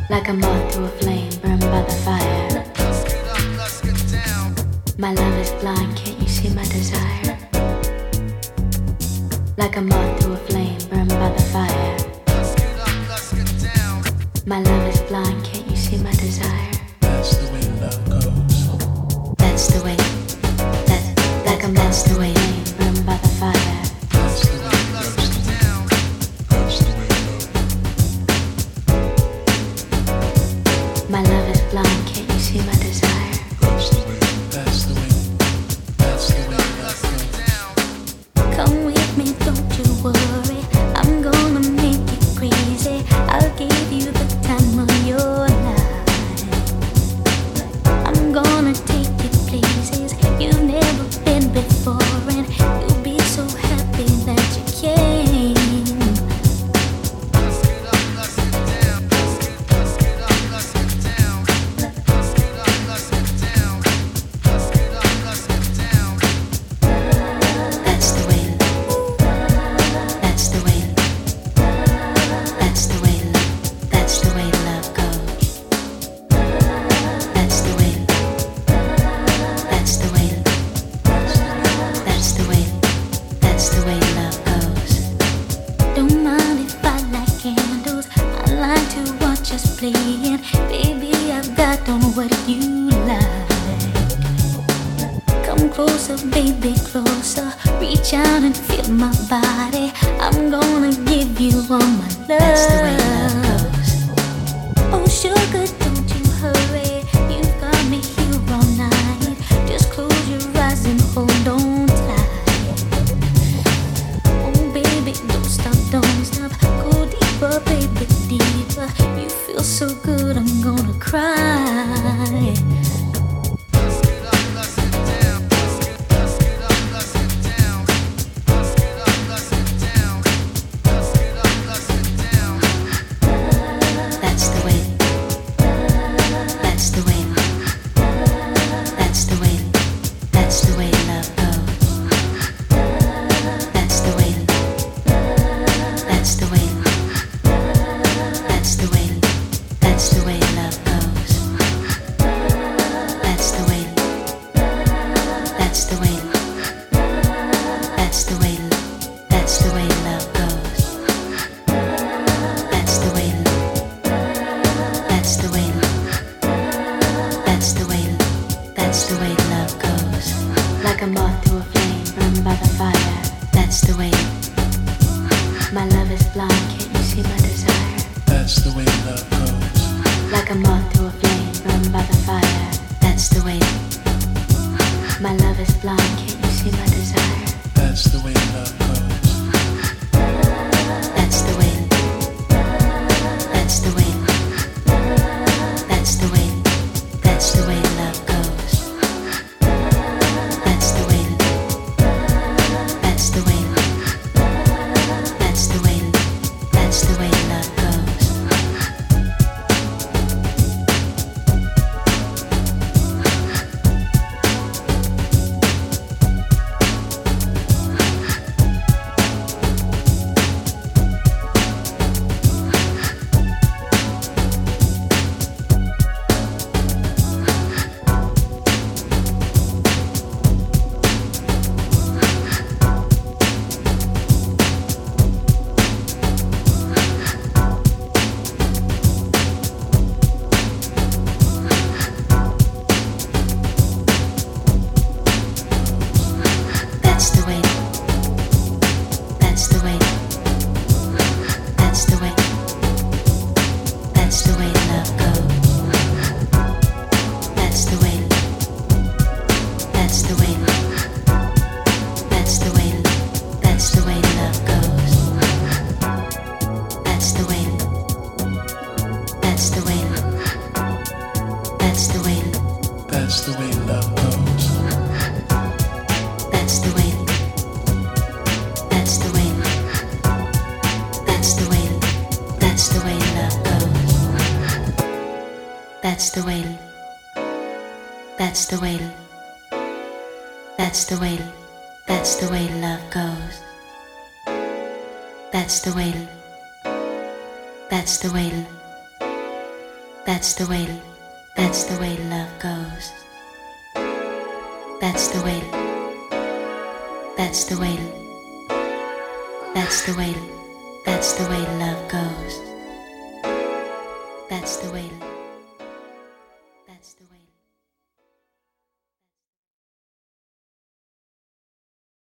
Like a moth to a flame burned by the fire. Let's get down. My love is blind, can't you see my desire? Like a moth to a flame burned by the fire. Let's get down. My love is blind, can't you see my desire? That's the way love goes. That's the way. That's the way flame burned by the fire. That's the way it goes. That's the way love. My love is blind, can't you see my desire? That's the way. That's the way. That's the way love goes. Come with me, don't you worry. I'm gonna make you crazy. I'll give you the time of your life. I'm gonna take you places you've never been before, and you'll be so happy that you came. Let's get up, let's get down. Let's get up, let's get down. Let's get up, let's get down. Let's get up, let's get down. That's the way. That's the way. That's the way. That's the way love goes. That's the way. That's the way. That's the way. That's the way love goes. Don't mind if I light candles. I like to watch us playing. Baby, I've got on what you like. Come closer, baby, closer. Reach out and feel my body. I'm gonna give you all my love. That's the way love goes. Oh, sugar, don't you hurry. You've got me here all night. Just close your eyes and hold on tight. Oh, baby, don't stop, don't stop. Go deeper, baby, deeper. You feel so good, I'm gonna cry. Let's get up, let's get down. Let's get up, let's get down. Let's get up, let's get down. Let's get up, let's get down. That's the way. That's the way. That's the way. That's the way love goes. That's the way. That's the way. That's the way. That's the way love goes. That's the way. That's the way. That's the way. That's the way love goes. That's the way. That's the way. That's the way. That's the way love goes. Like a moth to a flame burned by the fire. That's the way. My love is blind, can't you see my desire? That's the way love goes. Like a moth to a flame burned by the fire. That's the way. My love is blind, can't you see my desire? That's the way love goes. That's the way. That's the way. That's the way. That's the way love goes. That's the way. That's the way. That's the way. That's the way love goes. That's the way. That's the way. That's the way. That's the way love goes. That's the way. That's the way. That's the way. That's the way love goes. That's the way. That's the way. That's the way. That's the way love goes. That's the way. That's the way. That's the way. That's the way love goes. That's the way. That's the way. That's the way. That's the way love goes. That's the way. That's the way. That's the way love goes. That's the way that's the way love goes. That's the way